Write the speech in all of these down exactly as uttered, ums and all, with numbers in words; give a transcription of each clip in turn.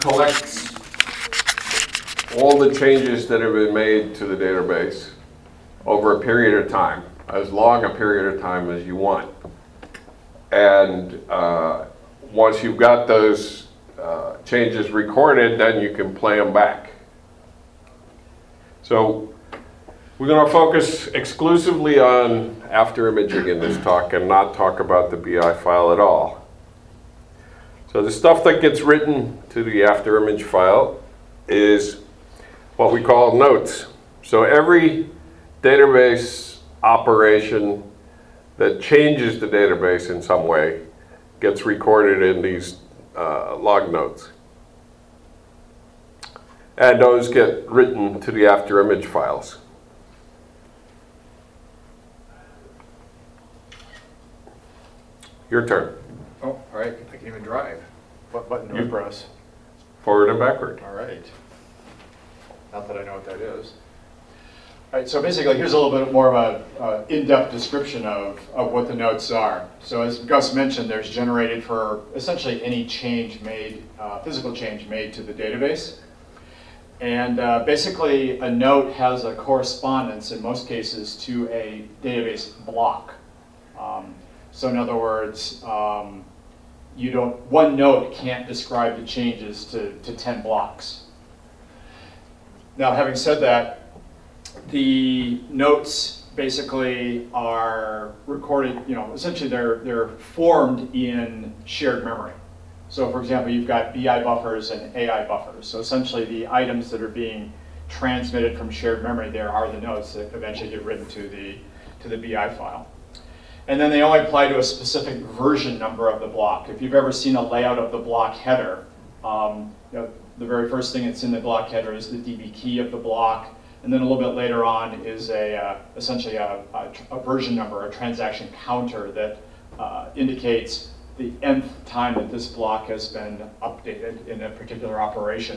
collects all the changes that have been made to the database over a period of time, as long a period of time as you want. And uh, once you've got those uh, changes recorded, then you can play them back. So we're going to focus exclusively on after imaging in this talk and not talk about the B I file at all. So the stuff that gets written to the after image file is what we call notes. So every database operation that changes the database in some way gets recorded in these uh, log notes. And those get written to the after image files. Your turn. Oh, all right. I can even drive. What button do I You- press? Forward and backward. All right. Not that I know what that is. All right, so basically here's a little bit more of a uh, in-depth description of, of what the notes are. So as Gus mentioned, there's generated for essentially any change made, uh, physical change made to the database. And uh, basically a note has a correspondence in most cases to a database block. Um, so in other words, um, you don't, one note can't describe the changes to, to ten blocks. Now, having said that, the notes basically are recorded, you know, essentially they're, they're formed in shared memory. So for example, you've got B I buffers and A I buffers. So essentially the items that are being transmitted from shared memory there are the notes that eventually get written to the, to the B I file. And then they only apply to a specific version number of the block. If you've ever seen a layout of the block header, um, you know, the very first thing that's in the block header is the D B key of the block. And then a little bit later on is a, uh, essentially a, a, a version number, a transaction counter that uh, indicates the nth time that this block has been updated in a particular operation.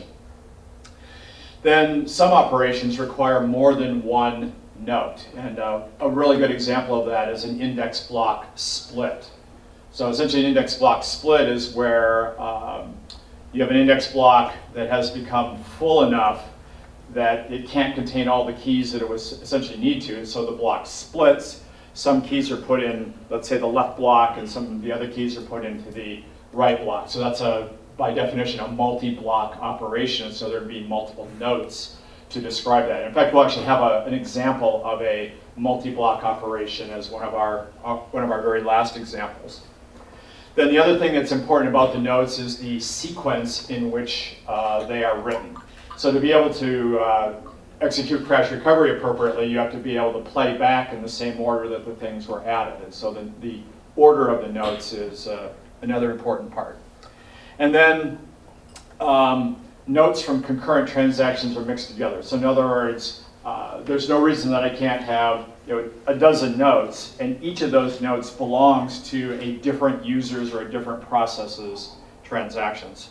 Then some operations require more than one note. And uh, a really good example of that is an index block split. So essentially an index block split is where um, you have an index block that has become full enough that it can't contain all the keys that it was essentially need to, and so the block splits. Some keys are put in, let's say, the left block, and some of the other keys are put into the right block. So that's, a, by definition, a multi-block operation, so there'd be multiple notes to describe that. In fact, we'll actually have a, an example of a multi-block operation as one of our, uh, one of our very last examples. Then the other thing that's important about the notes is the sequence in which uh, they are written. So to be able to uh, execute crash recovery appropriately, you have to be able to play back in the same order that the things were added. And so the, the order of the notes is uh, another important part. And then um, notes from concurrent transactions are mixed together. So in other words, uh, there's no reason that I can't have you know, a dozen notes, and each of those notes belongs to a different user's or a different process's transactions.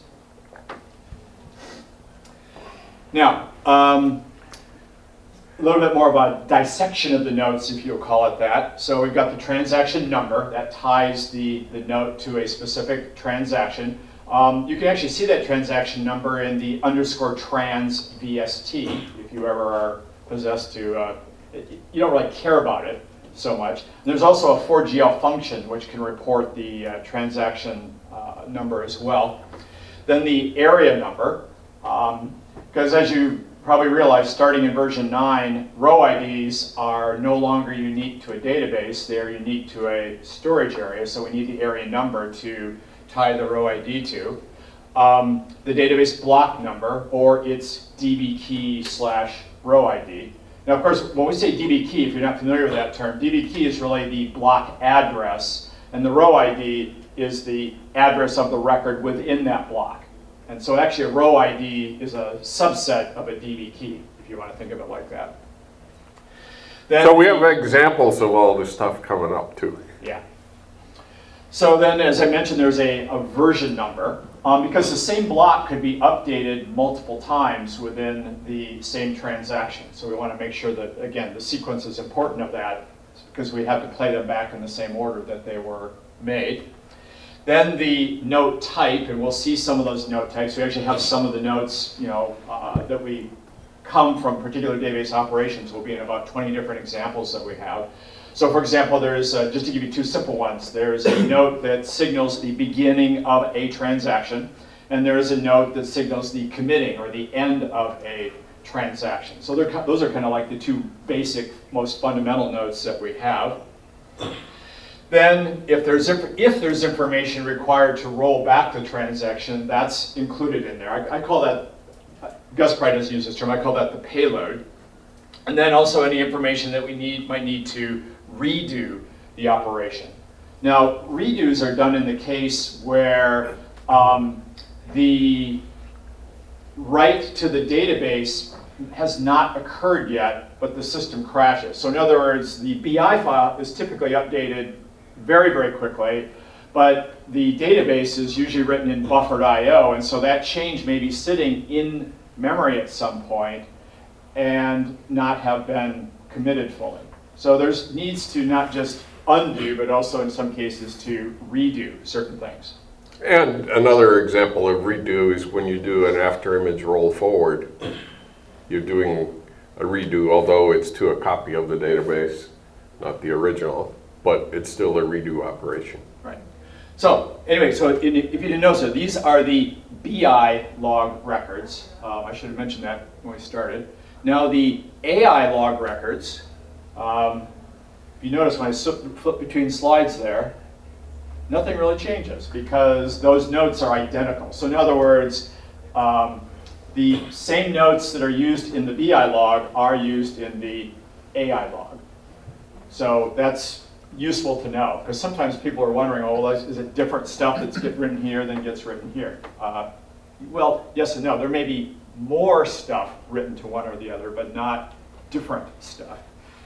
Now, um, a little bit more of a dissection of the notes, if you'll call it that. So we've got the transaction number that ties the, the note to a specific transaction. Um, you can actually see that transaction number in the underscore trans V S T, if you ever are possessed to, uh, you don't really care about it so much. And there's also a four G L function which can report the uh, transaction uh, number as well. Then the area number. Um, Because as you probably realize, starting in version nine, row I Ds are no longer unique to a database. They're unique to a storage area, so we need the area number to tie the row I D to. Um, the database block number, or its D B key slash row I D. Now, of course, when we say D B key, if you're not familiar with that term, D B key is really the block address, and the row I D is the address of the record within that block. And so actually a row I D is a subset of a D B key, if you want to think of it like that. Then So we the, have examples of all this stuff coming up too. Yeah. So then, as I mentioned, there's a, a version number. Um, because the same block could be updated multiple times within the same transaction. So we want to make sure that, again, the sequence is important of that because we have to play them back in the same order that they were made. Then the note type, and we'll see some of those note types. We actually have some of the notes, you know, uh, that we come from particular database operations. Will be in about twenty different examples that we have. So for example, there's, uh, just to give you two simple ones, there's a note that signals the beginning of a transaction, and there is a note that signals the committing or the end of a transaction. So they're, those are kind of like the two basic, most fundamental notes that we have. Then if there's, if there's information required to roll back the transaction, that's included in there. I, I call that, Gus probably doesn't use this term, I call that the payload. And then also any information that we need might need to redo the operation. Now, redos are done in the case where um, the write to the database has not occurred yet, but the system crashes. So in other words, the B I file is typically updated very, very quickly, but the database is usually written in buffered I O, and so that change may be sitting in memory at some point and not have been committed fully. So there's needs to not just undo, but also in some cases to redo certain things. And another example of redo is when you do an after image roll forward, you're doing a redo, although it's to a copy of the database, not the original, but it's still a redo operation. Right. So anyway, so if you didn't know, so these are the B I log records. Um, I should have mentioned that when we started. Now the A I log records, um, if you notice when I flip between slides there, nothing really changes because those notes are identical. So in other words, um, the same notes that are used in the B I log are used in the A I log. So that's useful to know because sometimes people are wondering, oh, well, is it different stuff that's get written here than gets written here? Uh, well, yes and no. There may be more stuff written to one or the other, but not different stuff.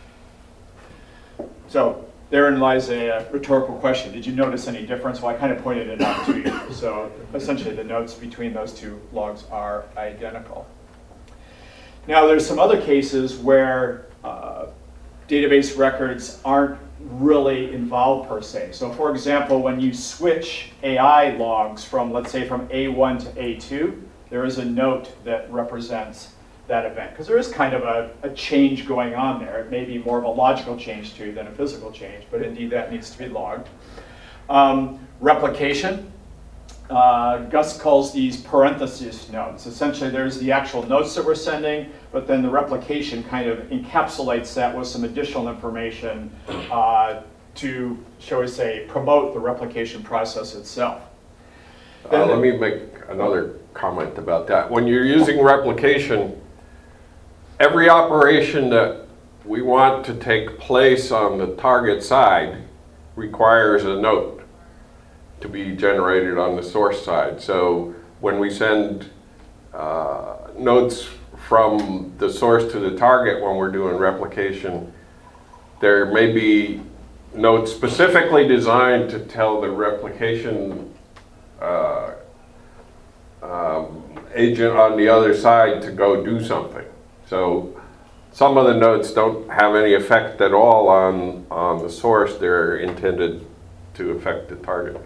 So therein lies a, a rhetorical question. Did you notice any difference? Well, I kind of pointed it out to you. So essentially the notes between those two logs are identical. Now there's some other cases where uh, database records aren't really involved per se. So for example, when you switch A I logs from, let's say, from A one to A two, there is a note that represents that event. Because there is kind of a, a change going on there. It may be more of a logical change too than a physical change, but indeed that needs to be logged. Um, replication. Uh, Gus calls these parenthesis notes. Essentially, there's the actual notes that we're sending, but then the replication kind of encapsulates that with some additional information uh, to, shall we say, promote the replication process itself. Uh, let me make another comment about that. When you're using replication, every operation that we want to take place on the target side requires a note to be generated on the source side. So when we send uh, notes from the source to the target when we're doing replication, there may be notes specifically designed to tell the replication uh, um, agent on the other side to go do something. So some of the notes don't have any effect at all on, on the source. They're intended to affect the target.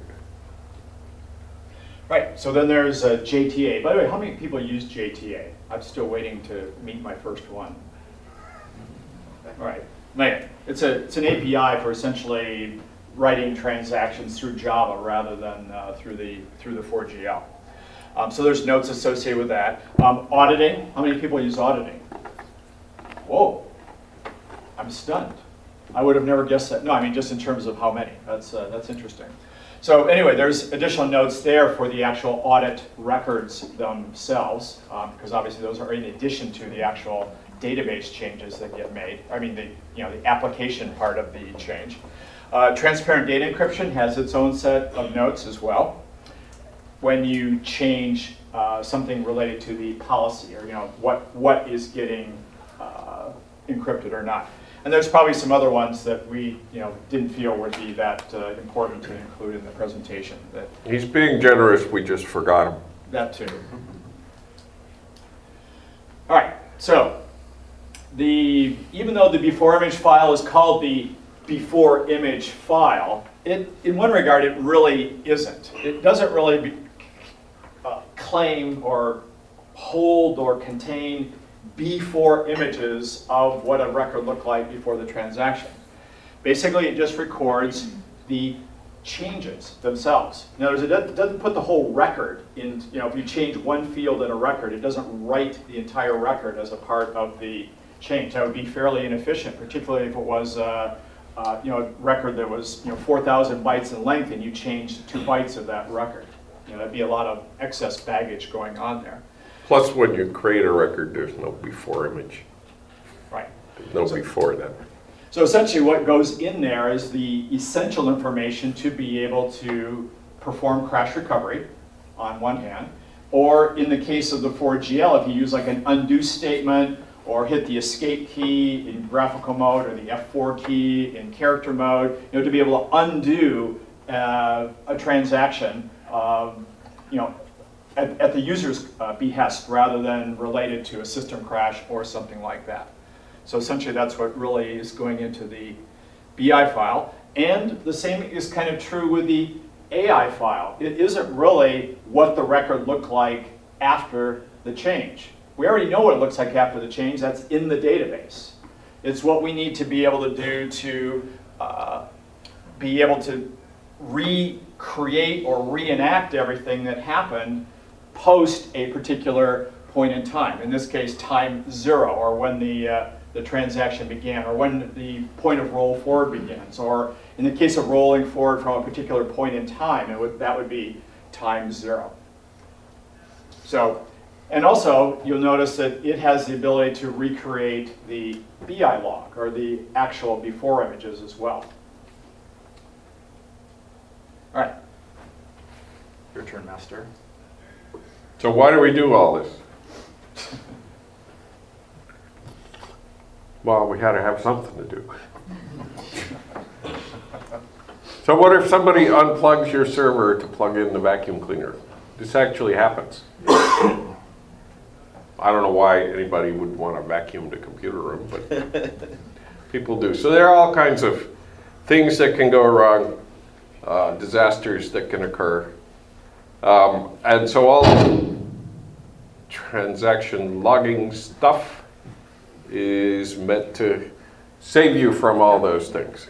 Right, so then there's uh, J T A. By the way, how many people use J T A? I'm still waiting to meet my first one. All right, man, it's, a, it's an A P I for essentially writing transactions through Java rather than uh, through the through the four G L. Um, so there's notes associated with that. Um, auditing, how many people use auditing? Whoa, I'm stunned. I would have never guessed that. No, I mean just in terms of how many. That's, uh, that's interesting. So anyway, there's additional notes there for the actual audit records themselves, um, because obviously those are in addition to the actual database changes that get made. I mean, the you know the application part of the change. Uh, transparent data encryption has its own set of notes as well. When you change uh, something related to the policy, or you know what what is getting uh, encrypted or not. And there's probably some other ones that we, you know, didn't feel would be that uh, important to include in the presentation. That He's being generous. We just forgot him. That too. All right. So the even though the before image file is called the before image file, it, in one regard, it really isn't. It doesn't really be, uh, claim or hold or contain before images of what a record looked like before the transaction. Basically, it just records the changes themselves. In other words, it doesn't put the whole record in, you know, if you change one field in a record, it doesn't write the entire record as a part of the change. That would be fairly inefficient, particularly if it was uh, uh, you know, a record that was, you know, four thousand bytes in length and you changed two bytes of that record. You know, that'd be a lot of excess baggage going on there. Plus, when you create a record, there's no before image. Right. There's no So- before that. So essentially what goes in there is the essential information to be able to perform crash recovery on one hand, or in the case of the four G L, if you use like an undo statement or hit the escape key in graphical mode or the F four key in character mode, you know, to be able to undo uh, a transaction, um, you know, at, at the user's uh, behest rather than related to a system crash or something like that. So essentially that's what really is going into the B I file. And the same is kind of true with the A I file. It isn't really what the record looked like after the change. We already know what it looks like after the change. That's in the database. It's what we need to be able to do to uh, be able to recreate or reenact everything that happened post a particular point in time. In this case, time zero, or when the uh, the transaction began, or when the point of roll forward begins, or in the case of rolling forward from a particular point in time, it would, that would be time zero. So, and also you'll notice that it has the ability to recreate the B I log, or the actual before images as well. All right, your turn, Master. So why do we do all this? Well, we had to have something to do. So what if somebody unplugs your server to plug in the vacuum cleaner? This actually happens. I don't know why anybody would want to vacuum the computer room, but people do. So there are all kinds of things that can go wrong, uh, disasters that can occur. Um, and so all transaction logging stuff is meant to save you from all those things.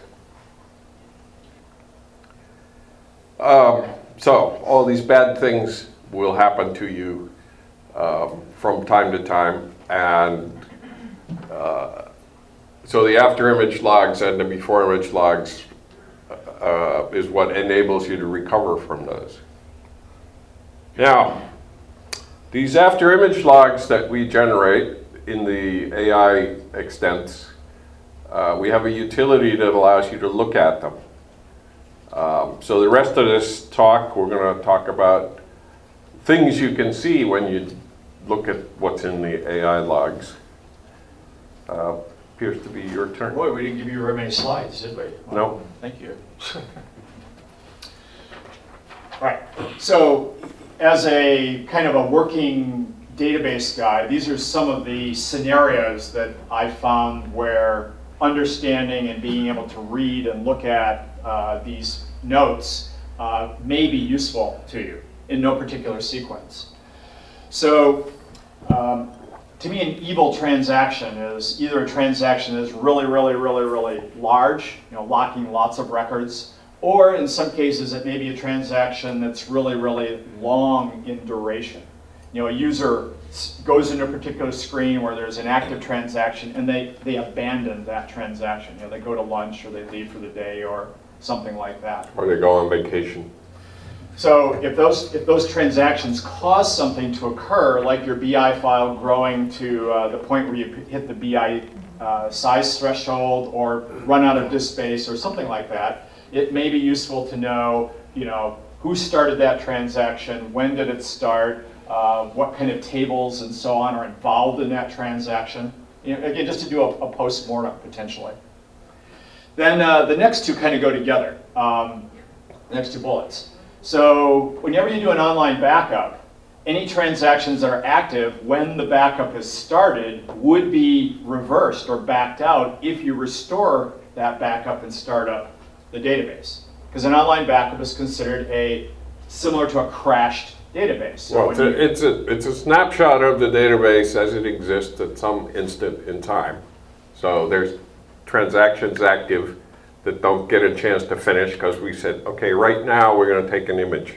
Um, so all these bad things will happen to you um, from time to time, and uh, so the after image logs and the before image logs uh, is what enables you to recover from those. Now, these after image logs that we generate in the A I extents, uh, we have a utility that allows you to look at them. Um, so the rest of this talk, we're going to talk about things you can see when you look at what's in the A I logs. Uh, appears to be your turn. Boy, we didn't give you very many slides, did we? No. Thank you. All right, so as a kind of a working database guide, these are some of the scenarios that I found where understanding and being able to read and look at uh, these notes uh, may be useful to you in no particular sequence. So um, to me, an evil transaction is either a transaction that is really, really, really, really large, you know, locking lots of records, or in some cases it may be a transaction that's really, really long in duration. You know, a user goes into a particular screen where there's an active transaction and they, they abandon that transaction. You know, they go to lunch or they leave for the day or something like that. Or they go on vacation. So if those, if those transactions cause something to occur, like your B I file growing to uh, the point where you hit the B I uh, size threshold or run out of disk space or something like that, it may be useful to know, you know, who started that transaction, when did it start, uh, what kind of tables and so on are involved in that transaction. You know, again, just to do a, a post-mortem potentially. Then uh, the next two kind of go together, um, the next two bullets. So whenever you do an online backup, any transactions that are active when the backup is started would be reversed or backed out if you restore that backup and start up the database. because an online backup is considered a similar to a crashed database. So Well, when it's a, you- it's a, it's a snapshot of the database as it exists at some instant in time. So there's transactions active that don't get a chance to finish because we said, okay, right now we're going to take an image.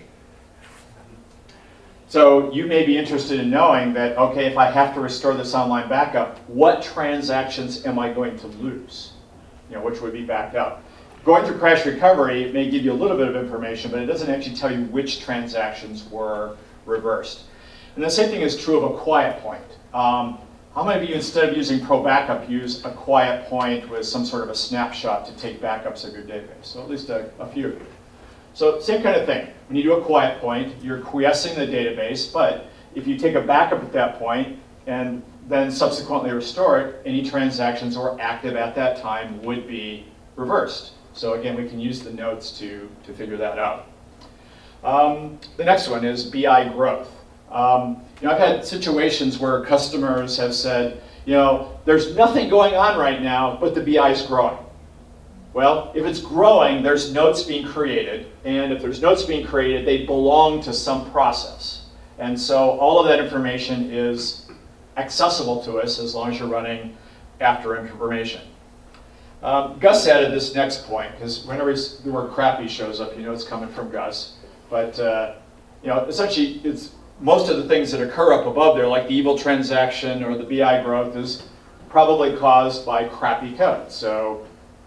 So you may be interested in knowing that, okay, if I have to restore this online backup, what transactions am I going to lose? You know, which would be backed up. Going through crash recovery, it may give you a little bit of information, but it doesn't actually tell you which transactions were reversed. And the same thing is true of a quiet point. Um, how many of you, instead of using Pro Backup, use a quiet point with some sort of a snapshot to take backups of your database? So at least a, a few of you. So same kind of thing. When you do a quiet point, you're quiescing the database, but if you take a backup at that point and then subsequently restore it, any transactions that were active at that time would be reversed. So again, we can use the notes to, to figure that out. Um, the next one is B I growth. Um, you know, I've had situations where customers have said, you know, there's nothing going on right now, but the B I is growing. Well, if it's growing, there's notes being created, and if there's notes being created, they belong to some process. And so all of that information is accessible to us as long as you're running after information. Um, Gus added this next point, because whenever the word crappy shows up, you know it's coming from Gus. But uh, you know, essentially, it's most of the things that occur up above there, like the evil transaction or the B I growth, is probably caused by crappy code. So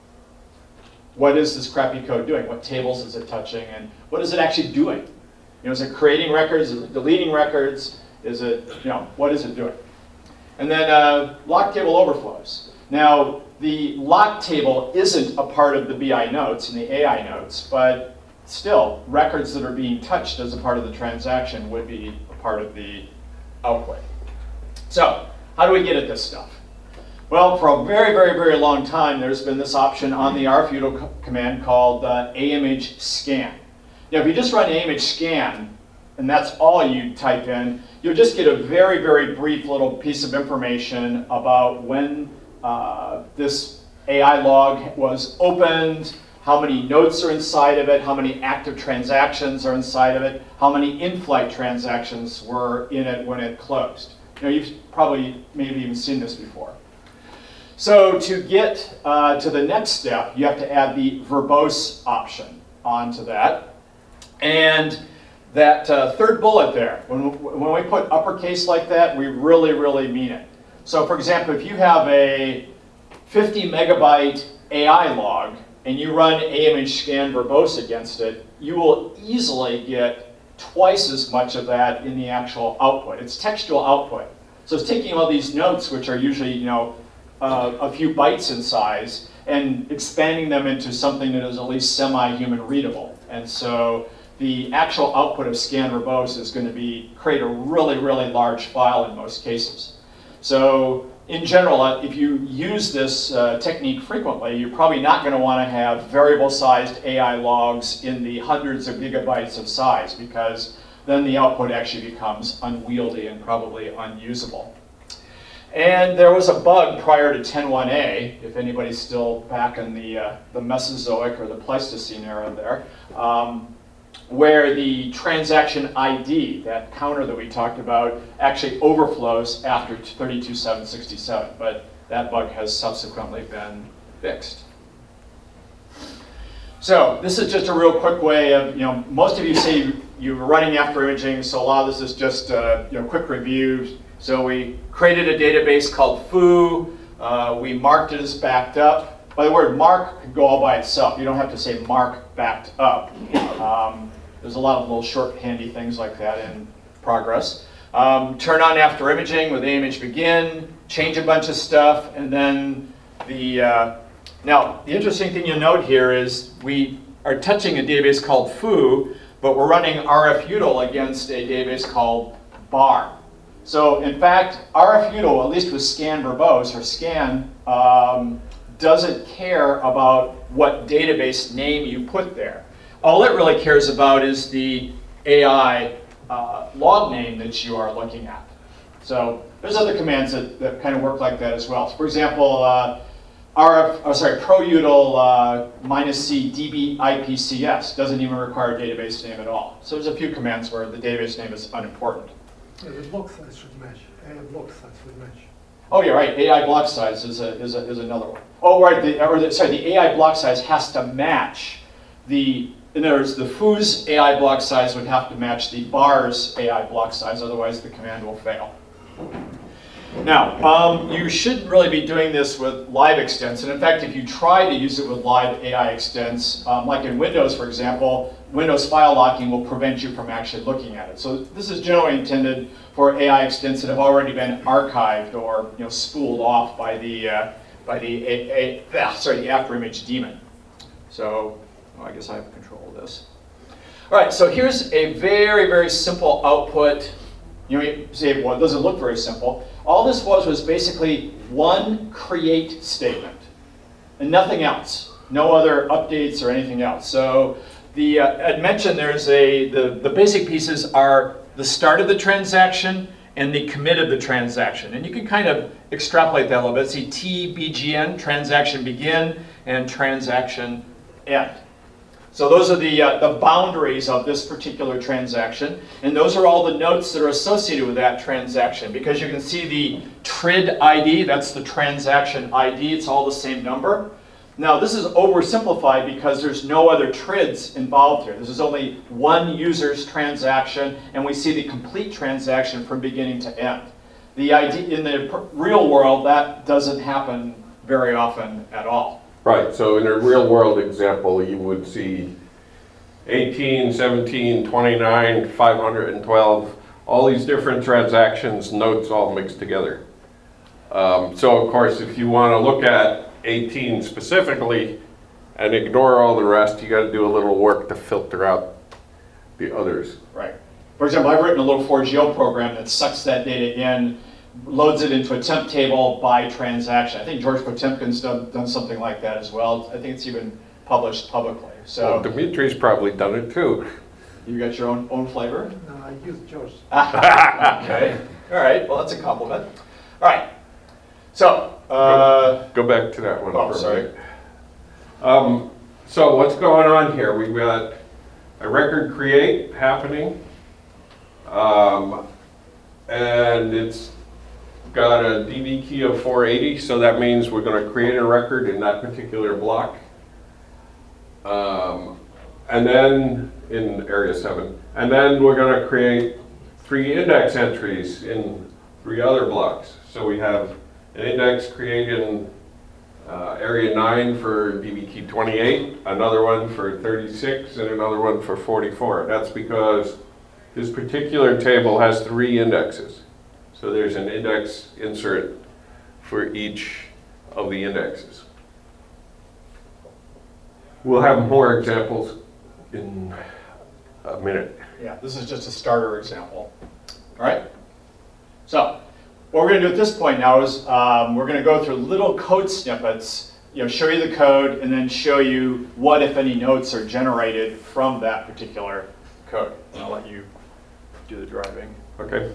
what is this crappy code doing? What tables is it touching? And what is it actually doing? You know, is it creating records? Is it deleting records? Is it, you know, what is it doing? And then uh, lock table overflows. Now, the lock table isn't a part of the B I notes and the A I notes, but still, records that are being touched as a part of the transaction would be a part of the output. So, how do we get at this stuff? Well, for a very, very, very long time, there's been this option on the rfudo co command called uh, amage scan. Now, if you just run amage scan, and that's all you type in, you'll just get a very, very brief little piece of information about when uh, this A I log was opened, how many notes are inside of it, how many active transactions are inside of it, how many in-flight transactions were in it when it closed. You know, you've probably maybe even seen this before. So to get uh, to the next step, you have to add the verbose option onto that. And that uh, third bullet there, when, when we put uppercase like that, we really, really mean it. So for example, if you have a fifty megabyte A I log and you run amage scan verbose against it, you will easily get twice as much of that in the actual output. It's textual output. So it's taking all these notes, which are usually, you know, uh, a few bytes in size, and expanding them into something that is at least semi-human readable. And so the actual output of scan verbose is going to be create a really, really large file in most cases. So in general, if you use this uh, technique frequently, you're probably not going to want to have variable-sized A I logs in the hundreds of gigabytes of size, because then the output actually becomes unwieldy and probably unusable. And there was a bug prior to ten one A, if anybody's still back in the, uh, the Mesozoic or the Pleistocene era there, um, where the transaction I D, that counter that we talked about, actually overflows after thirty-two seven sixty-seven, but that bug has subsequently been fixed. So this is just a real quick way of, you know, most of you say you're running after imaging, so a lot of this is just, uh, you know, quick reviews. So we created a database called foo, uh, we marked it as backed up. By the word mark could go all by itself. You don't have to say mark backed up. Um, there's a lot of little short handy things like that in progress. Um, turn on after imaging with amage begin, change a bunch of stuff, and then the, uh, now the interesting thing you'll note here is we are touching a database called foo, but we're running rfutil against a database called bar. So in fact, rfutil, at least with scan verbose or scan, um, doesn't care about what database name you put there. All it really cares about is the A I uh, log name that you are looking at. So there's other commands that, that kind of work like that as well. So for example, uh, R F, oh, sorry, ProUtil uh, minus C D B I P C S doesn't even require a database name at all. So there's a few commands where the database name is unimportant. Yeah, the block size should match. A I block size should match. Oh yeah, right. A I block size is a, is a, is another one. Oh right, the, or the, sorry, the A I block size has to match the. In other words, the foo's A I block size would have to match the bar's A I block size, otherwise the command will fail. Now, um, you shouldn't really be doing this with live extents, and in fact, if you try to use it with live A I extents, um, like in Windows, for example, Windows file locking will prevent you from actually looking at it. So this is generally intended for A I extents that have already been archived or you know spooled off by the uh, by the a, a, ah, sorry the after image daemon. So well, I guess I have control of this. All right, so here's a very very simple output. You know, you say, well, it doesn't look very simple. All this was was basically one create statement and nothing else. No other updates or anything else. So the uh, I'd mentioned there's a the, the basic pieces are the start of the transaction and the commit of the transaction. And you can kind of extrapolate that a little bit. See T B G N, transaction begin, and transaction end. So those are the, uh, the boundaries of this particular transaction, and those are all the notes that are associated with that transaction. Because you can see the T R I D I D, that's the transaction I D, it's all the same number. Now this is oversimplified because there's no other T R I Ds involved here. This is only one user's transaction, and we see the complete transaction from beginning to end. The I D, in the real world, that doesn't happen very often at all. Right, so in a real world example, you would see eighteen, seventeen, twenty-nine, five hundred twelve, all these different transactions, notes all mixed together. Um, so of course, if you want to look at eighteen specifically and ignore all the rest, you got to do a little work to filter out the others. Right. For example, I've written a little four G L program that sucks that data in, loads it into a temp table by transaction. I think George Potemkin's done, done something like that as well. I think it's even published publicly. So Well, Dimitri's probably done it too. you got your own own flavor? No, I use George. Okay. All right. Well, that's a compliment. All right. So, uh, Go back to that one oh, for a sorry. minute. Um, so what's going on here? We've got a record create happening, um, and it's got a D B key of four eighty, so that means we're going to create a record in that particular block. Um, and then in area seven, and then we're going to create three index entries in three other blocks. So we have an index created in uh, area nine for D B key twenty-eight, another one for thirty-six, and another one for forty-four. That's because this particular table has three indexes. So there's an index insert for each of the indexes. We'll have more examples in a minute. Yeah, this is just a starter example. All right? So, what we're going to do at this point now is um, we're going to go through little code snippets, you know, show you the code, and then show you what, if any, notes are generated from that particular code. And I'll let you do the driving. Okay.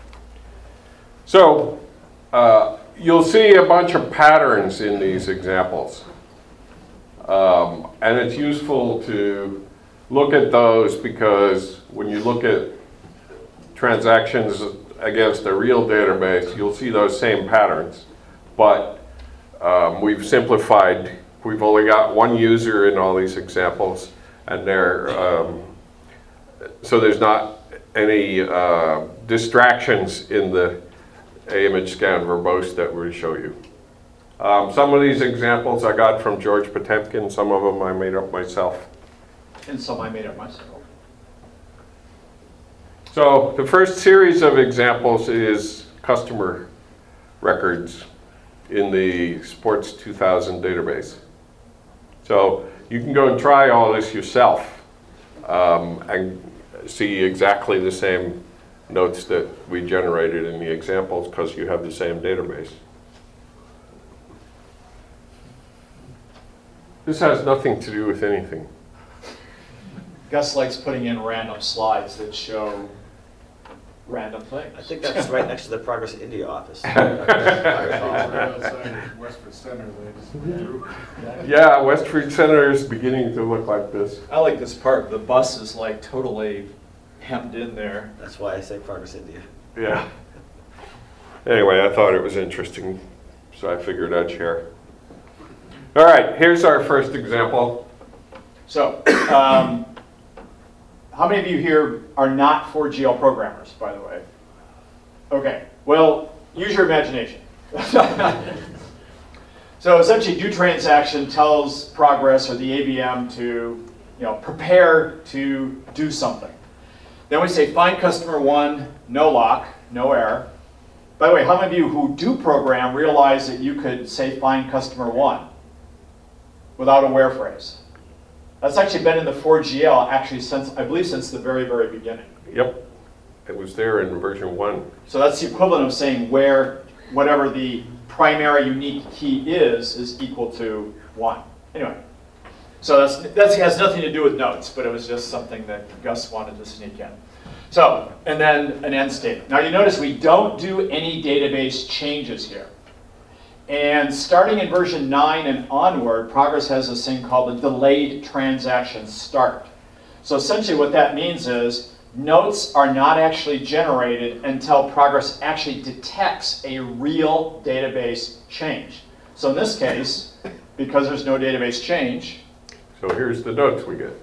So, uh, you'll see a bunch of patterns in these examples. Um, and it's useful to look at those because when you look at transactions against a real database, you'll see those same patterns. But um, we've simplified, we've only got one user in all these examples, and they're, um, so there's not any uh, distractions in the image scan verbose that we show you. Um, some of these examples I got from George Potemkin, some of them I made up myself. And some I made up myself. So the first series of examples is customer records in the Sports two thousand database. So you can go and try all this yourself um, and see exactly the same notes that we generated in the examples because you have the same database. This has nothing to do with anything. Gus likes putting in random slides that show random things. I think that's right next to the Progress India office. Outside Westford Center, they just drew. Yeah, Westford Center is beginning to look like this. I like this part. The bus is like totally hemmed in there. That's why I say Progress India. Yeah. Anyway, I thought it was interesting, so I figured I'd share. All right, here's our first example. So, um, how many of you here are not four G L programmers, by the way? Okay, well, use your imagination. So essentially, do transaction tells Progress or the A B M to, you know, prepare to do something. Then we say find customer one, no lock, no error. By the way, how many of you who do program realize that you could say find customer one without a where phrase? That's actually been in the four G L actually since, I believe, since the very, very beginning. Yep, it was there in version one. So that's the equivalent of saying where whatever the primary unique key is, is equal to one. Anyway, so that's, that has nothing to do with notes, but it was just something that Gus wanted to sneak in. So, and then an end statement. Now you notice we don't do any database changes here. And starting in version nine and onward, Progress has this thing called the delayed transaction start. So essentially what that means is notes are not actually generated until Progress actually detects a real database change. So in this case, because there's no database change, So here's the notes we get.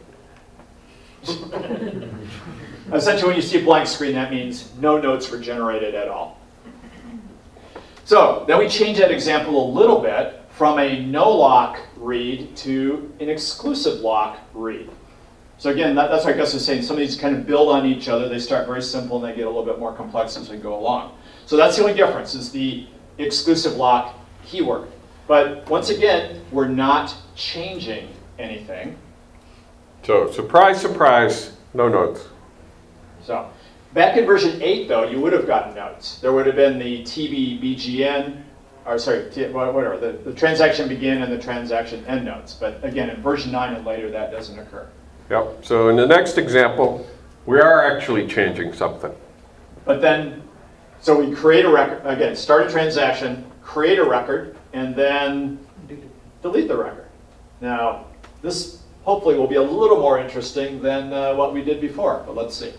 essentially when you see a blank screen, that means no notes were generated at all. So then we change that example a little bit from a no lock read to an exclusive lock read. So again, that, that's what Gus was saying. Some of these kind of build on each other. They start very simple and they get a little bit more complex as we go along. So that's the only difference, is the exclusive lock keyword. But once again, we're not changing anything. So surprise, surprise, no notes. So back in version eight, though, you would have gotten notes. There would have been the T B B G N, or sorry, T, whatever, the, the transaction begin and the transaction end notes. But again, in version nine and later, that doesn't occur. Yep, so in the next example, we are actually changing something. But then, so we create a record, again, start a transaction, create a record, and then delete the record. Now, this hopefully will be a little more interesting than uh, what we did before, but let's see.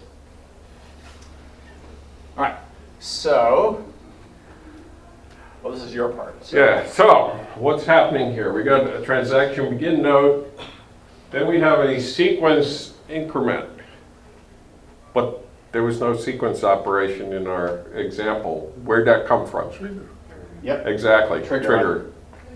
All right, so, well, this is your part. So. Yeah, so what's happening here? We got a transaction begin node, then we have a sequence increment. But there was no sequence operation in our example. Where'd that come from? Trigger. Yep. Exactly, Trigger. trigger.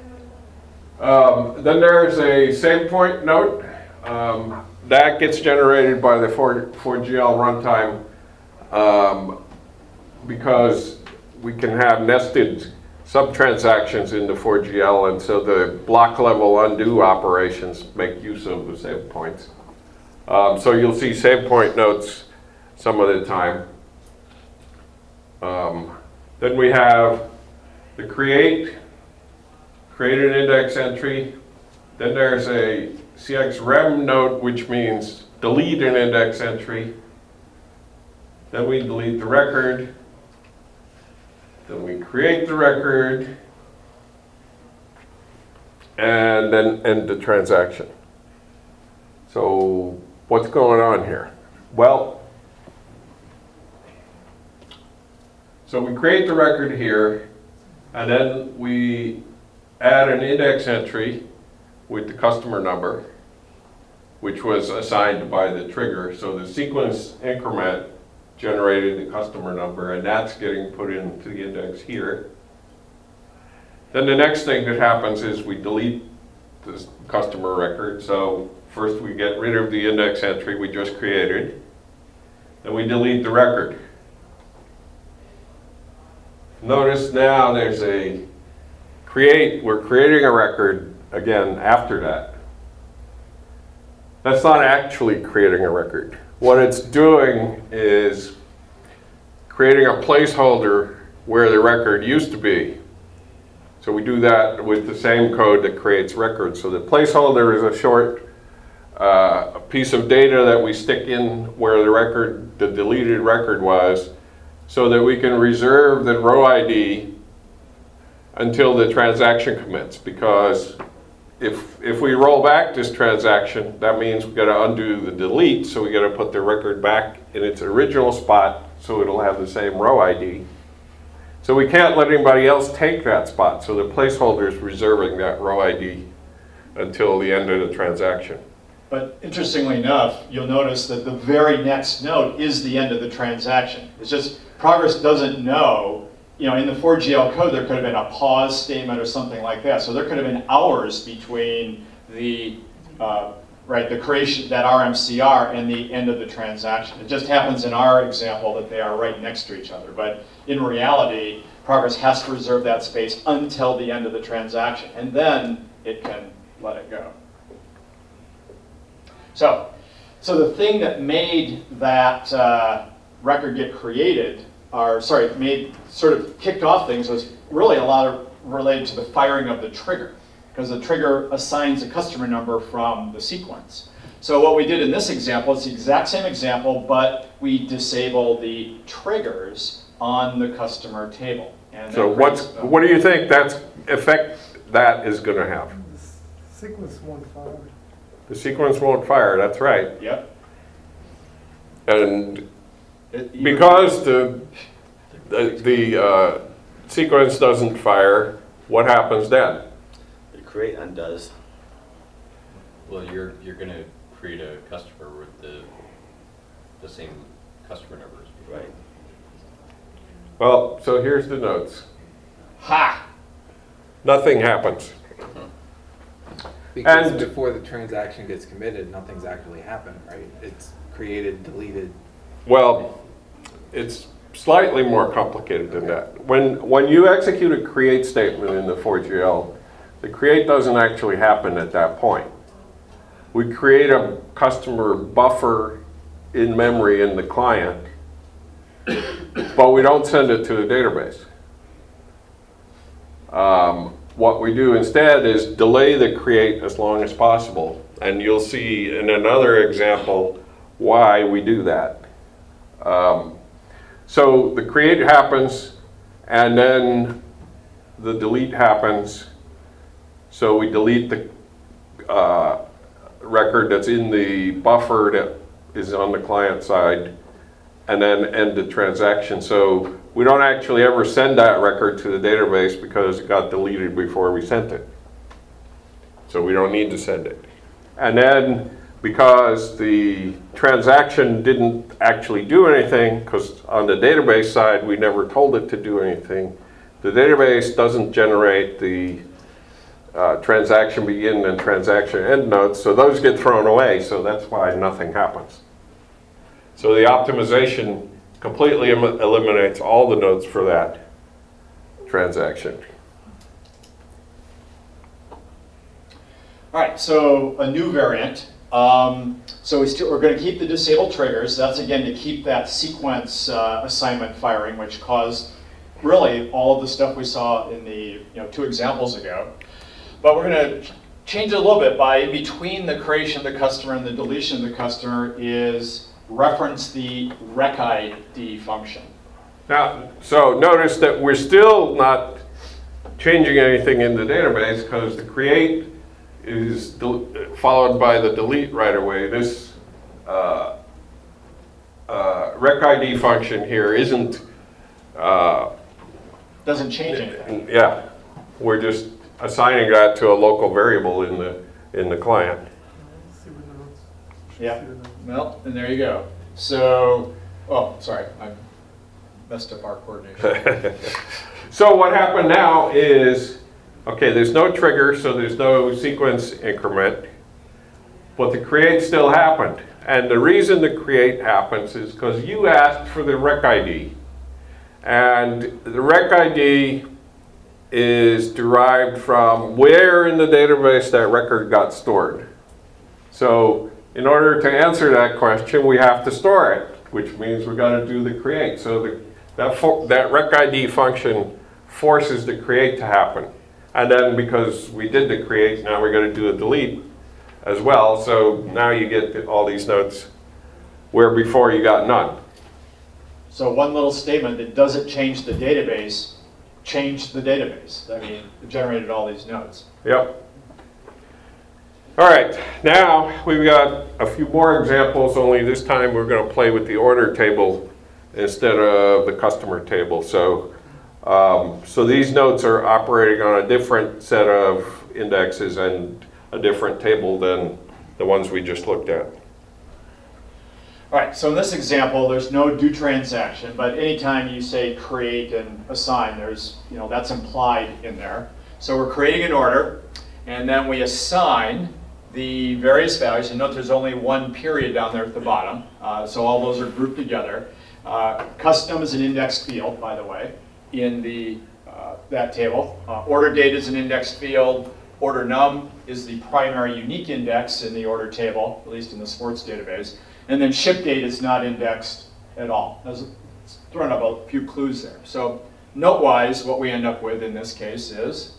Um, then there's a save point node. Um, that gets generated by the four G L runtime um, because we can have nested sub-transactions in the four G L, and so the block level undo operations make use of the save points. Um, so you'll see save point notes some of the time. Um, then we have the create, create an index entry. Then there's a C X rem note, which means delete an index entry. Then we delete the record. Then we create the record. And then end the transaction. So what's going on here? Well, so we create the record here, and then we add an index entry with the customer number, which was assigned by the trigger. So the sequence increment generated the customer number, and that's getting put into the index here. Then the next thing that happens is we delete the customer record. So first we get rid of the index entry we just created, then we delete the record. Notice now there's a create, we're creating a record again after that. That's not actually creating a record. What it's doing is creating a placeholder where the record used to be. So we do that with the same code that creates records. So the placeholder is a short uh, piece of data that we stick in where the record, the deleted record was, so that we can reserve the row I D until the transaction commits. Because if, if we roll back this transaction, that means we gotta undo the delete, so we gotta put the record back in its original spot so it'll have the same row I D. So we can't let anybody else take that spot, so the placeholder is reserving that row I D until the end of the transaction. But interestingly enough, you'll notice that the very next note is the end of the transaction. It's just Progress doesn't know, you know, in the four G L code there could have been a pause statement or something like that. So there could have been hours between the, uh, right, the creation, that R M C R and the end of the transaction. It just happens in our example that they are right next to each other. But in reality, Progress has to reserve that space until the end of the transaction, and then it can let it go. So, so the thing that made that uh, record get created, or sorry, made sort of kicked off things was really a lot of related to the firing of the trigger, because the trigger assigns a customer number from the sequence. So what we did in this example is the exact same example, but we disable the triggers on the customer table. And So that what's, creates, uh, what do you think that's effect that is gonna have? The sequence won't fire. The sequence won't fire, that's right. Yep. And It- you- because the, the, the uh, sequence doesn't fire, what happens then? The create undoes. Well, you're, you're gonna create a customer with the, the same customer numbers. Right. Well, so here's the notes. Ha! Nothing happens. Because And- before the transaction gets committed, nothing's actually happened, right? It's created, deleted. Well, it's slightly more complicated than that. When, when you execute a create statement in the four G L, the create doesn't actually happen at that point. We create a customer buffer in memory in the client, but we don't send it to the database. Um, what we do instead is delay the create as long as possible, and you'll see in another example why we do that. Um, so the create happens, and then the delete happens. So we delete the uh, record that's in the buffer that is on the client side, and then end the transaction. So we don't actually ever send that record to the database because it got deleted before we sent it. So we don't need to send it. And then because the transaction didn't actually do anything, because on the database side we never told it to do anything, the database doesn't generate the uh, transaction begin and transaction end notes, so those get thrown away, so that's why nothing happens. So the optimization completely em- eliminates all the notes for that transaction. All right, so a new variant. Um, so we still, we're going to keep the disabled triggers. That's again to keep that sequence uh, assignment firing, which caused really all of the stuff we saw in the you know two examples ago. But we're going to change it a little bit by in between the creation of the customer and the deletion of the customer is reference the recID function. Now, so notice that we're still not changing anything in the database because the create is del- followed by the delete right away. This uh, uh, recID function here isn't, uh, Doesn't change anything. yeah, we're just assigning that to a local variable in the in the client. See the notes. Should Yeah. see the notes. Well, and there you go. So, oh, sorry, I messed up our coordination. So what happened now is, okay, there's no trigger, so there's no sequence increment, but the create still happened. And the reason the create happens is because you asked for the recID. And the recID is derived from where in the database that record got stored. So in order to answer that question, we have to store it, which means we got to do the create. So the, that, for, that recID function forces the create to happen. And then because we did the create, now we're going to do a delete as well. So now you get all these notes where before you got none. So one little statement that doesn't change the database changed the database. I mean, it generated all these nodes. Yep. All right, now we've got a few more examples, only this time we're going to play with the order table instead of the customer table. So, um, so these notes are operating on a different set of indexes and a different table than the ones we just looked at. All right, so in this example, there's no do transaction, but anytime you say create and assign, there's, you know, that's implied in there. So we're creating an order, and then we assign the various values. And note there's only one period down there at the bottom, uh, so all those are grouped together. Uh, custom is an indexed field, by the way, in the uh, that table. Uh, order date is an indexed field. Order num is the primary unique index in the order table, at least in the sports database. And then ship date is not indexed at all. There's thrown up a few clues there. So note-wise, what we end up with in this case is,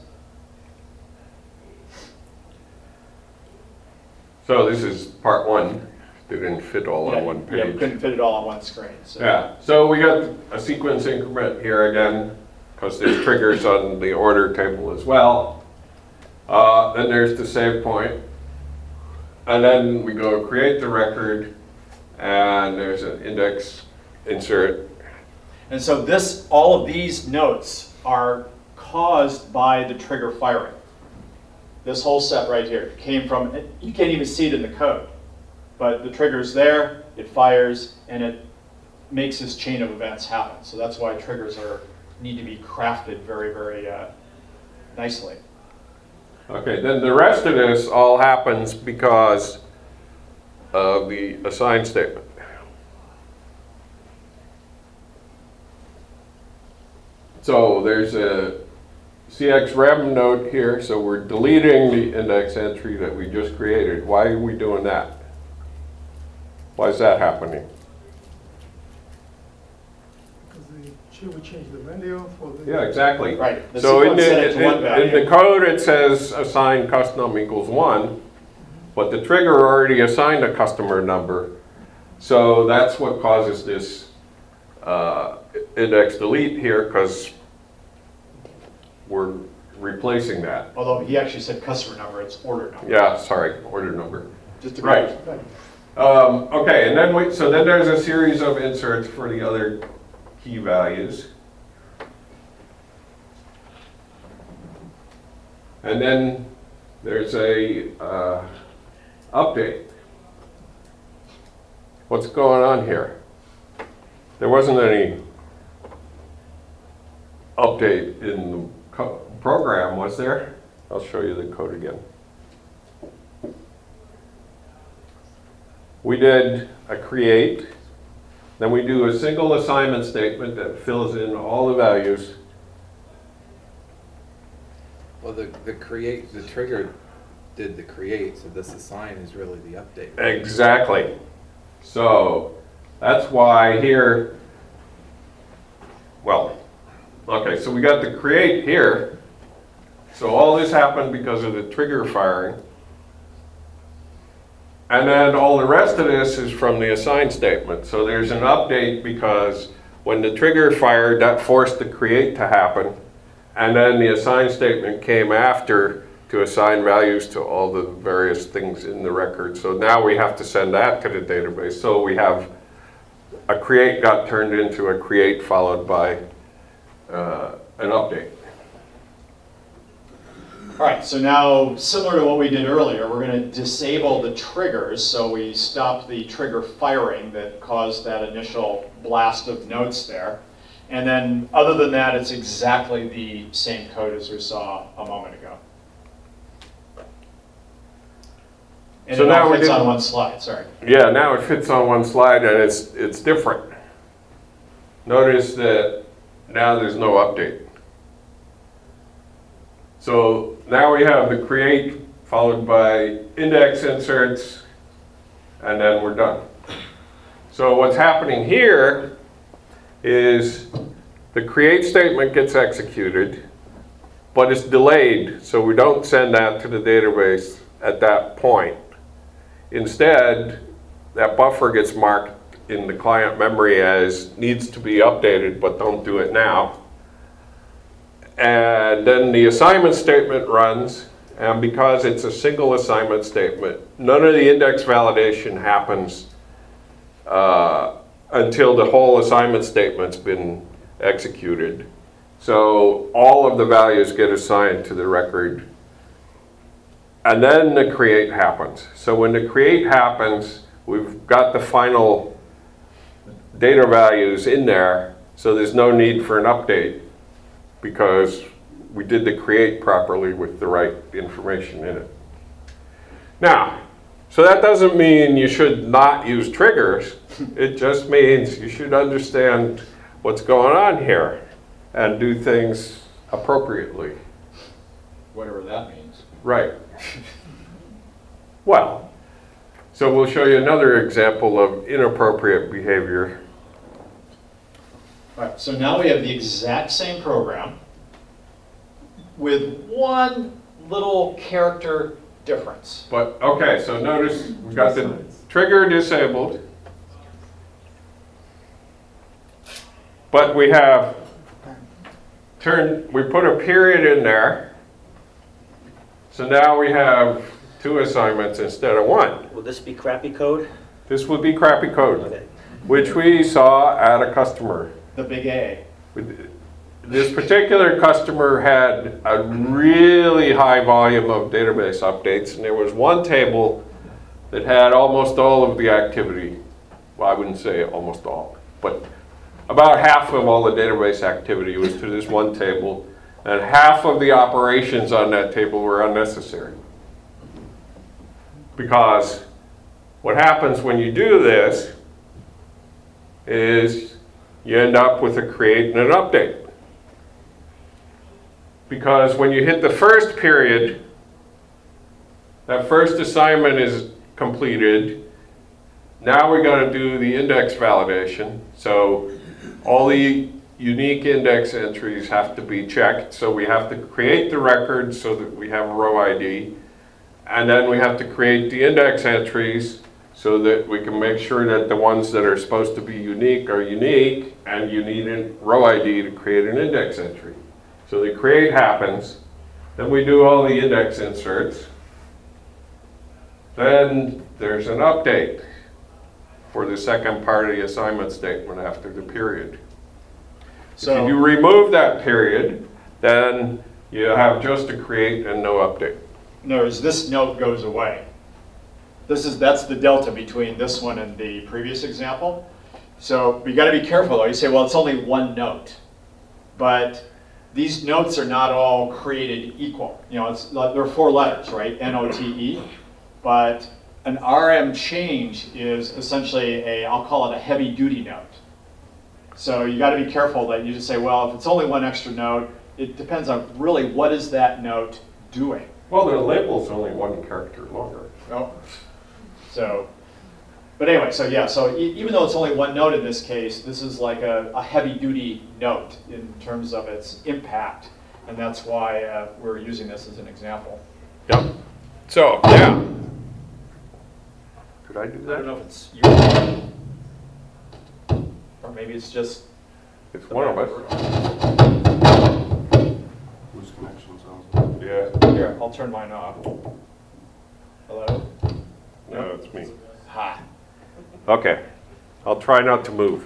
So this is part one. Didn't fit all yeah, on one yeah, we page. couldn't fit it all on one screen. So. Yeah, so we got a sequence increment here again, because there's triggers on the order table as well. Uh, then there's the save point. And then we go create the record, and there's an index insert. And so this, all of these notes are caused by the trigger firing. This whole set right here came from, you can't even see it in the code, but the trigger's there, it fires, and it makes this chain of events happen. So that's why triggers are need to be crafted very, very uh, nicely. Okay, then the rest of this all happens because of the assign statement. So there's a C X rem note here, so we're deleting the index entry that we just created. Why are we doing that? Why is that happening? Because the, should we change the value for the? Yeah, exactly. Right. The So in sequence set it the, to one in, value. in the code it says assign custom equals one, but the trigger already assigned a customer number. So that's what causes this uh, index delete here, because we're replacing that. Although he actually said customer number, it's order number. Yeah, sorry, order number. Just to Right. Right. Um, okay, and then we, so then there's a series of inserts for the other key values. And then there's a uh, update. What's going on here? There wasn't any update in the co- program, was there? I'll show you the code again. We did a create, then we do a single assignment statement that fills in all the values. Well, the, the create, the trigger did the create, so this assign is really the update. Exactly. So that's why here, well, okay, so we got the create here. So all this happened because of the trigger firing. And then all the rest of this is from the assign statement. So there's an update because when the trigger fired, that forced the create to happen. And then the assign statement came after to assign values to all the various things in the record. So now we have to send that to the database. So we have a create got turned into a create followed by uh, an update. All right, so now, similar to what we did earlier, we're going to disable the triggers, so we stop the trigger firing that caused that initial blast of notes there. And then, other than that, it's exactly the same code as we saw a moment ago. And So it now all we fits did- on one slide, sorry. Yeah, now it fits on one slide and it's it's different. Notice that now there's no update. So now we have the create followed by index inserts, and then we're done. So what's happening here is the create statement gets executed, but it's delayed, so we don't send that to the database at that point. Instead, that buffer gets marked in the client memory as needs to be updated, but don't do it now. And then the assignment statement runs, and because it's a single assignment statement, none of the index validation happens uh, until the whole assignment statement's been executed. So all of the values get assigned to the record, and then the create happens. So when the create happens, we've got the final data values in there, so there's no need for an update because we did the create properly with the right information in it. Now, so that doesn't mean you should not use triggers. It just means you should understand what's going on here and do things appropriately. Whatever that means. Right. Well, so we'll show you another example of inappropriate behavior. All right, so now we have the exact same program with one little character difference. But, okay, so notice we got the trigger disabled. But we have turned, we put a period in there. So now we have two assignments instead of one. Will this be crappy code? This would be crappy code, Okay. which we saw at a customer. The big A. This particular customer had a really high volume of database updates, and there was one table that had almost all of the activity. Well, I wouldn't say almost all, but about half of all the database activity was to this one table, and half of the operations on that table were unnecessary. Because what happens when you do this is you end up with a create and an update. Because when you hit the first period, that first assignment is completed. Now we're going to do the index validation. So all the unique index entries have to be checked. So we have to create the record so that we have a row I D. And then we have to create the index entries so that we can make sure that the ones that are supposed to be unique are unique, and you need a row I D to create an index entry. So the create happens, then we do all the index inserts, then there's an update for the second part of the assignment statement after the period. So If you remove that period, then you have just a create and no update. in other words, this note goes away. This is, that's the delta between this one and the previous example. So you got to be careful though. You say, well, it's only one note, but these notes are not all created equal. You know, it's, there are four letters, right? N O T E. But an R M change is essentially a, I'll call it a heavy duty note. So you got to be careful that you just say, well, if it's only one extra note, it depends on really what is that note doing. Well, the label's only one character longer. Oh. So, but anyway, so yeah, so e even though it's only one note in this case, this is like a, a heavy-duty note in terms of its impact, and that's why uh, we're using this as an example. Yep. So, yeah. Could I do I don't that? know if it's you, or maybe it's just It's the one of back us. Whose connection sounds like? Yeah. Here, I'll turn mine off. Hello? No, it's me. Hi. Okay. I'll try not to move.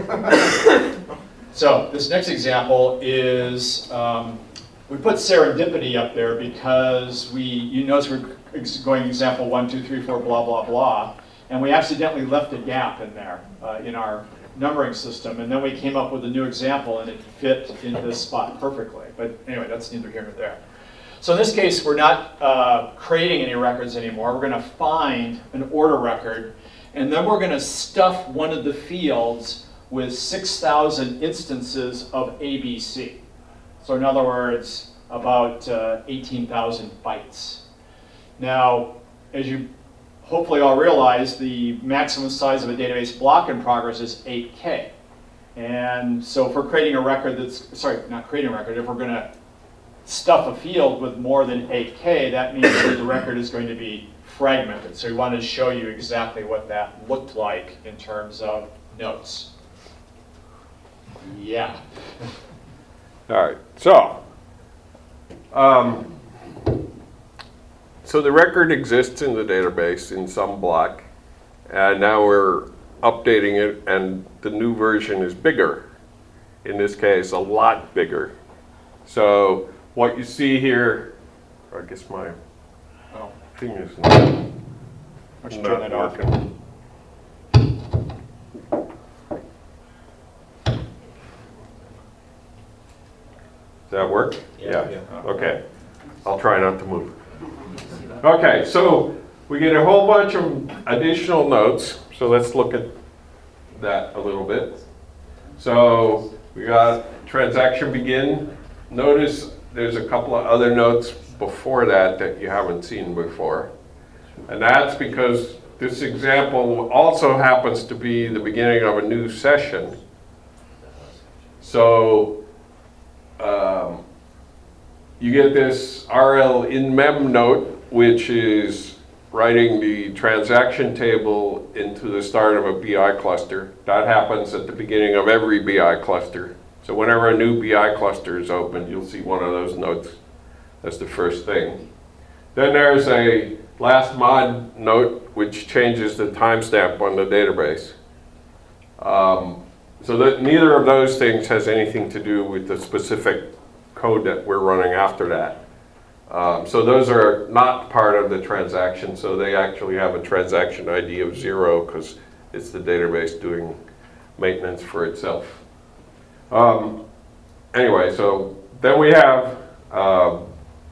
So this next example is, um, we put serendipity up there because we, you notice we're ex going example one, two, three, four, blah, blah, blah, and we accidentally left a gap in there uh, in our numbering system, and then we came up with a new example and it fit in this spot perfectly. But anyway, that's neither here nor there. So in this case, we're not uh, creating any records anymore. We're going to find an order record, and then we're going to stuff one of the fields with six thousand instances of A B C. So in other words, about uh, eighteen thousand bytes. Now, as you hopefully all realize, the maximum size of a database block in progress is eight K. And so if we're creating a record that's, sorry, not creating a record, if we're going to stuff a field with more than eight K, that means that the record is going to be fragmented. So we wanted to show you exactly what that looked like in terms of notes. Yeah. All right, so, um, so the record exists in the database in some block, and now we're updating it, and the new version is bigger. In this case, a lot bigger. So what you see here, I guess my Oh, thing is why don't you turn not that off? working. Does that work? Yeah. Okay. I'll try not to move. Okay, so we get a whole bunch of additional notes. So let's look at that a little bit. So we got transaction begin. Notice there's a couple of other notes before that that you haven't seen before. And that's because this example also happens to be the beginning of a new session. So um, you get this R L in mem note, which is writing the transaction table into the start of a B I cluster. That happens at the beginning of every B I cluster. So whenever a new B I cluster is opened, you'll see one of those notes. That's the first thing. Then there's a last mod note, which changes the timestamp on the database. Um, so that neither of those things has anything to do with the specific code that we're running after that. Um, so those are not part of the transaction, so they actually have a transaction I D of zero because it's the database doing maintenance for itself. Um, anyway, so then we have um,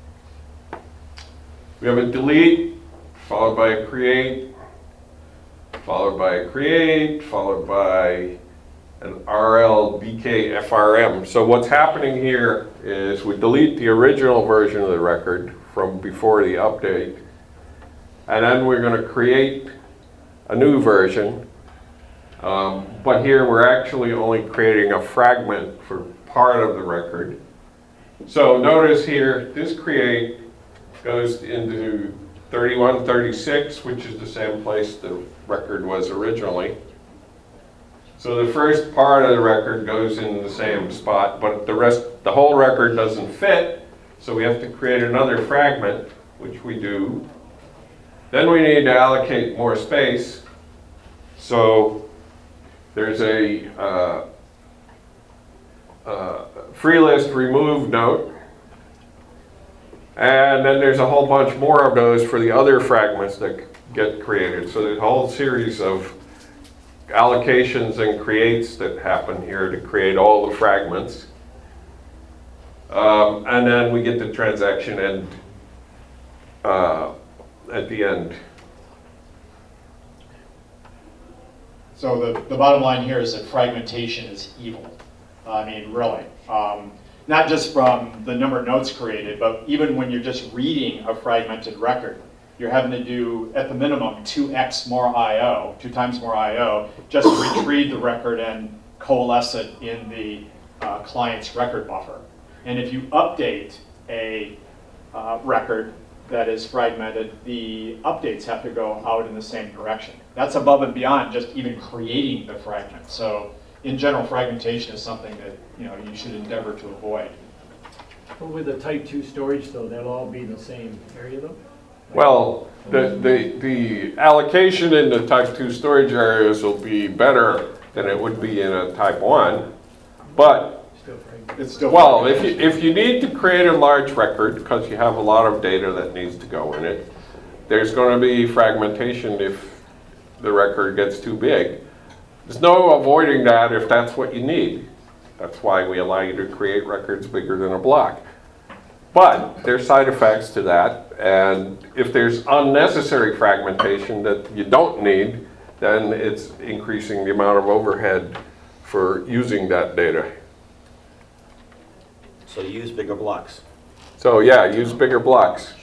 we have a delete followed by a create, followed by a create, followed by an R L B K F R M. So what's happening here is we delete the original version of the record from before the update, and then we're going to create a new version. Um, but here we're actually only creating a fragment for part of the record. So notice here, this create goes into thirty-one thirty-six, which is the same place the record was originally. So the first part of the record goes in the same spot, but the rest, the whole record doesn't fit, so we have to create another fragment, which we do. Then we need to allocate more space. So there's a uh, uh, free list remove note, and then there's a whole bunch more of those for the other fragments that get created. So there's a whole series of allocations and creates that happen here to create all the fragments. Um, and then we get the transaction end uh, at the end. So the, the bottom line here is that fragmentation is evil. I mean, really. Um, not just from the number of notes created, but even when you're just reading a fragmented record, you're having to do, at the minimum, two x more I O, two times more I O, just to retrieve the record and coalesce it in the uh, client's record buffer. And if you update a uh, record that is fragmented, the updates have to go out in the same direction. That's above and beyond just even creating the fragment. So in general, fragmentation is something that you know you should endeavor to avoid. But with the type two storage though, they'll all be in the same area though? Well, the, the, the allocation in the type two storage areas will be better than it would be in a type one, but Still fragmented. It's still well, if you, fragmentation. if you need to create a large record, because you have a lot of data that needs to go in it, there's going to be fragmentation if the record gets too big. There's no avoiding that if that's what you need. That's why we allow you to create records bigger than a block. But there's side effects to that, and if there's unnecessary fragmentation that you don't need, then it's increasing the amount of overhead for using that data. So use bigger blocks. So yeah, use bigger blocks.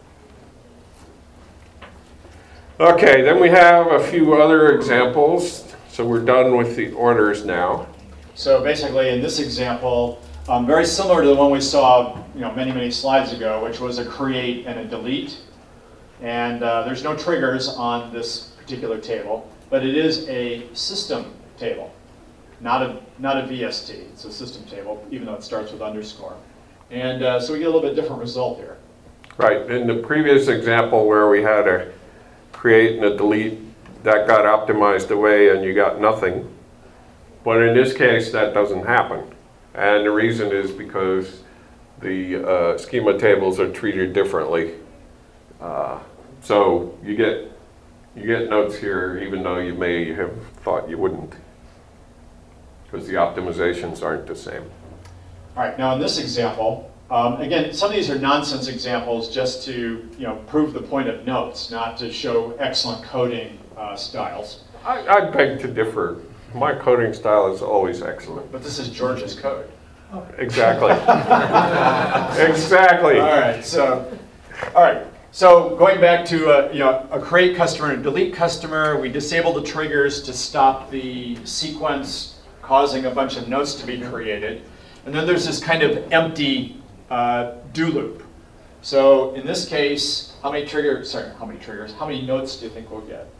Okay, then we have a few other examples. So we're done with the orders now. So basically, in this example, um, very similar to the one we saw, you know, many many slides ago, which was a create and a delete. And uh, there's no triggers on this particular table, but it is a system table, not a, not a V S T. It's a system table, even though it starts with underscore. And uh, so we get a little bit different result here. Right, in the previous example where we had a create and a delete, that got optimized away and you got nothing. But in this case, that doesn't happen. And the reason is because the uh, schema tables are treated differently. Uh, so you get, you get notes here even though you may have thought you wouldn't, because the optimizations aren't the same. All right, now in this example, um, again, some of these are nonsense examples just to you know prove the point of notes, not to show excellent coding uh, styles. I, I beg to differ. My coding style is always excellent. But this is George's code. Exactly. Exactly. All right, so, all right. So going back to a, you know, a create customer and a delete customer, we disable the triggers to stop the sequence causing a bunch of notes to be created. And then there's this kind of empty uh, do loop. So in this case, how many triggers, sorry, how many triggers, how many notes do you think we'll get?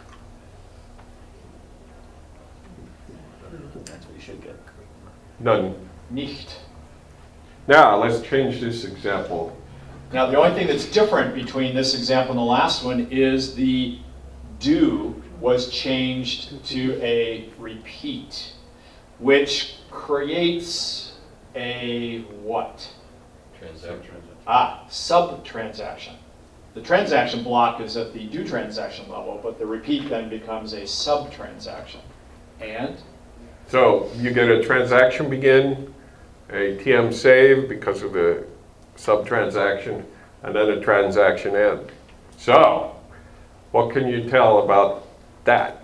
That's what you should get. None. Nicht. Now, let's change this example. Now the only thing that's different between this example and the last one is the do was changed to a repeat, which creates a what? Transaction. Ah, sub-transaction. The transaction block is at the do transaction level, but the repeat then becomes a sub-transaction. And? So you get a transaction begin, a T M save because of the sub-transaction, and then a transaction end. So, what can you tell about that?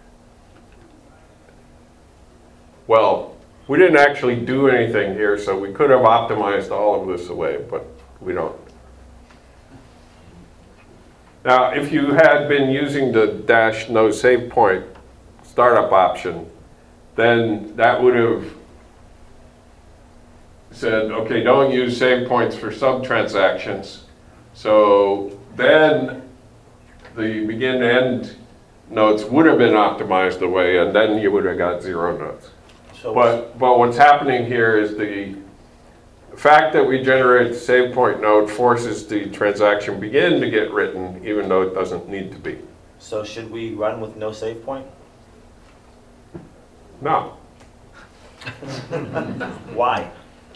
Well, we didn't actually do anything here, so we could have optimized all of this away, but we don't. Now, if you had been using the dash no save point startup option, then that would have said, okay, don't use save points for sub-transactions. So then the begin end notes would have been optimized away, and then you would have got zero notes. So But, but what's happening here is the fact that we generate the save point node forces the transaction begin to get written, even though it doesn't need to be. So should we run with no save point? No. Why?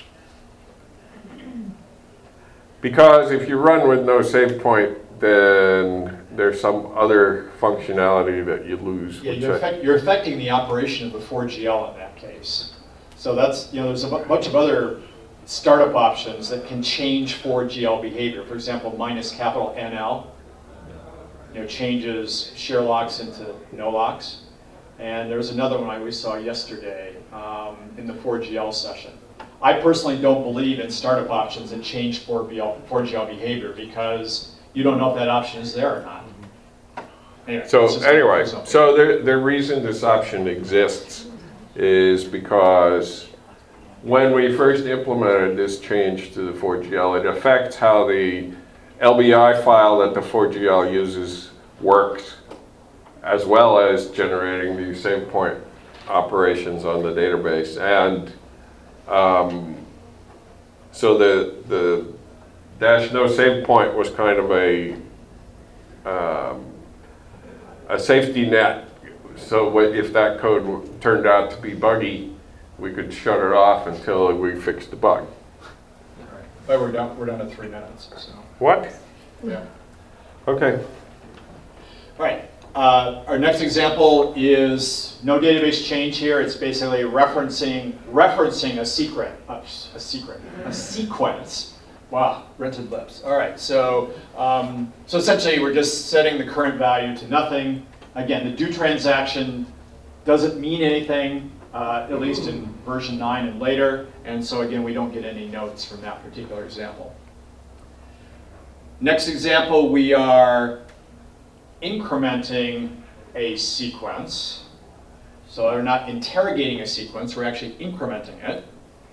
Because if you run with no save point, then there's some other functionality that you lose. Yeah, which you're, I- affect, you're affecting the operation of the four G L in that case. So that's, you know, there's a bu- bunch of other startup options that can change four G L behavior. For example, minus capital N L, you know, changes share locks into no locks. And there's another one I we saw yesterday um, in the four G L session. I personally don't believe in startup options that change four G L behavior because you don't know if that option is there or not. Anyway, So it's just anyway, something. so the, the reason this option exists is because when we first implemented this change to the four G L, it affects how the L B I file that the four G L uses works, as well as generating the save point operations on the database. And um, so the, the dash no save point was kind of a um, a safety net. So what- if that code w- turned out to be buggy, we could shut it off until we fixed the bug. But we're down, we're down to three minutes, so, What? yeah. Okay. All right, uh, our next example is no database change here. It's basically referencing, referencing a secret, uh, a secret, a sequence. Wow, rented lips. All right, so, um, so essentially we're just setting the current value to nothing. Again, the do transaction doesn't mean anything, uh, at least in version nine and later. And so again, we don't get any notes from that particular example. Next example, we are incrementing a sequence. So we're not interrogating a sequence, we're actually incrementing it.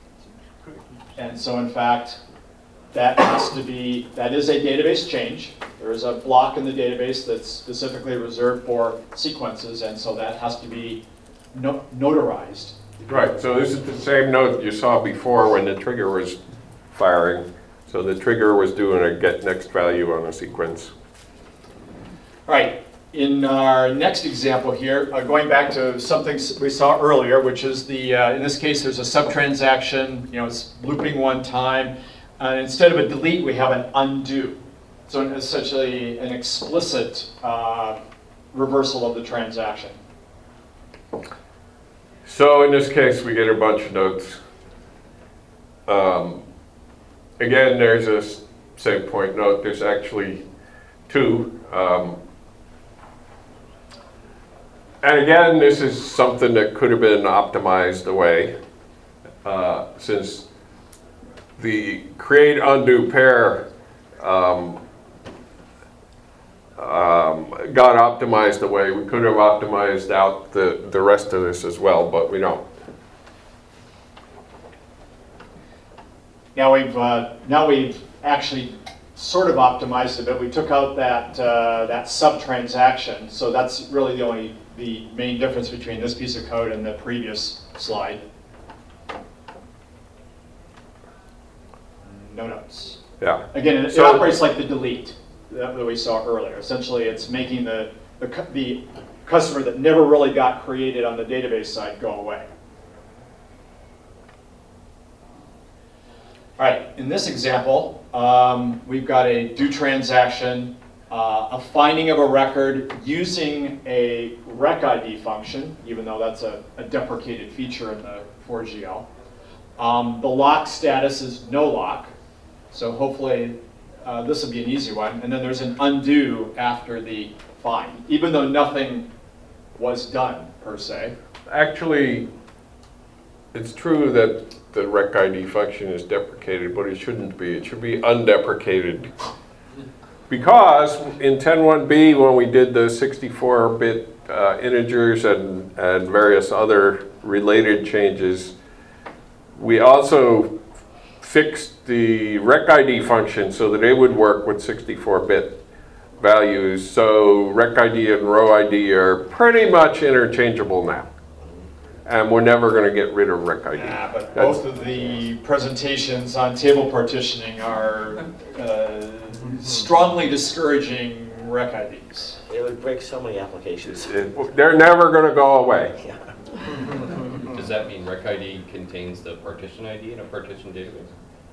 And so in fact, that has to be, that is a database change. There is a block in the database that's specifically reserved for sequences, and so that has to be no- notarized. Right, so this is the same note you saw before when the trigger was firing. So the trigger was doing a get next value on a sequence. All right, in our next example here, uh, going back to something s- we saw earlier, which is the, uh, in this case, there's a subtransaction, you know, it's looping one time. And instead of a delete, we have an undo. So it's essentially an explicit uh, reversal of the transaction. So in this case, we get a bunch of notes. Um, again, there's a s- save point note. There's actually two. Um, and again, this is something that could have been optimized away, uh, since the create undo pair um, um, got optimized away. We could have optimized out the, the rest of this as well, but we don't. Now we've uh, now we've actually sort of optimized it, but we took out that uh, that sub transaction. So that's really the only the main difference between this piece of code and the previous slide. No notes. Yeah. Again, it, it So- operates like the delete that, that we saw earlier. Essentially, it's making the the, cu- the customer that never really got created on the database side go away. All right, in this example, um, we've got a do transaction, uh, a finding of a record using a rec I D function, even though that's a, a deprecated feature in the four G L. Um, the lock status is no lock, so hopefully uh, this will be an easy one. And then there's an undo after the find, even though nothing was done per se. Actually, it's true that the rec I D function is deprecated, but it shouldn't be. It should be undeprecated. Because in ten point one B, when we did the sixty-four bit uh, integers and, and various other related changes, we also fixed the rec I D function so that it would work with sixty-four bit values. So rec I D and row I D are pretty much interchangeable now. And we're never going to get rid of rec I D. Yeah, but That's- both of the presentations on table partitioning are uh, strongly discouraging rec I Ds. It would break so many applications. it- they're never going to go away. Yeah. Does that mean rec I D contains the partition I D in a partition database?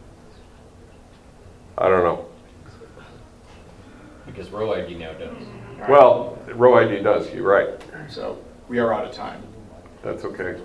I don't know. Because row I D now does. All right, Well, row I D does, you're right. so we are out of time. That's okay.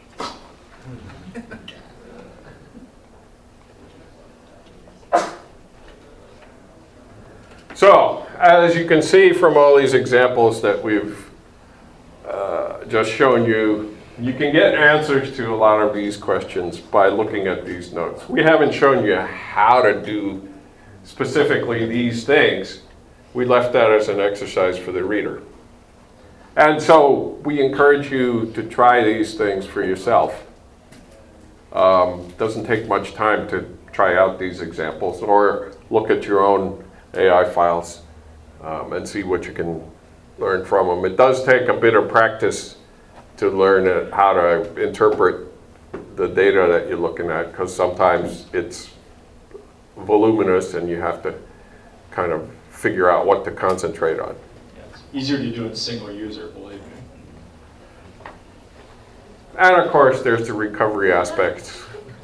So, as you can see from all these examples that we've uh, just shown you, you can get answers to a lot of these questions by looking at these notes. We haven't shown you how to do specifically these things. We left that as an exercise for the reader. And so we encourage you to try these things for yourself. Um, doesn't take much time to try out these examples or look at your own A I files um, and see what you can learn from them. It does take a bit of practice to learn uh, how to interpret the data that you're looking at, because sometimes it's voluminous and you have to kind of figure out what to concentrate on. Yeah, it's easier to do it single user, believe me. And of course, there's the recovery aspects.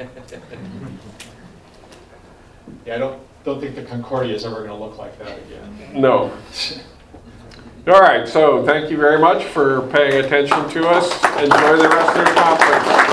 Yeah, I don't don't think the Concordia is ever going to look like that again. No. All right, so thank you very much for paying attention to us. Enjoy the rest of the conference.